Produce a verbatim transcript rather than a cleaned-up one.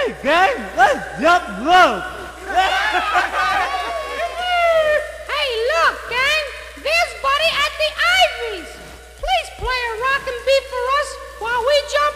Hey, gang, let's jump rope. Hey, look, gang. There's Buddy at the Ivies. Please play a rockin' beat for us while we jump